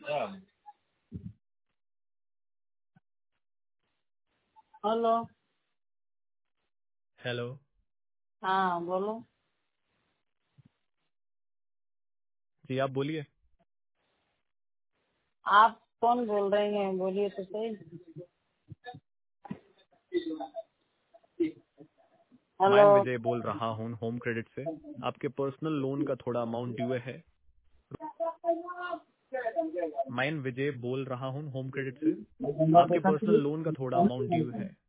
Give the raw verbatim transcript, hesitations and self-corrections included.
Hello. Hello. हाँ बोलो। जी आप बोलिए। आप कौन बोल रहे हैं, बोलिए तो सही। हेलो। मैं विजय बोल रहा हूँ होम क्रेडिट से। आपके पर्सनल लोन का थोड़ा अमाउंट ड्यू है। मैं विजय बोल रहा हूँ होम क्रेडिट से। आपके पर्सनल लोन का थोड़ा अमाउंट ड्यू है।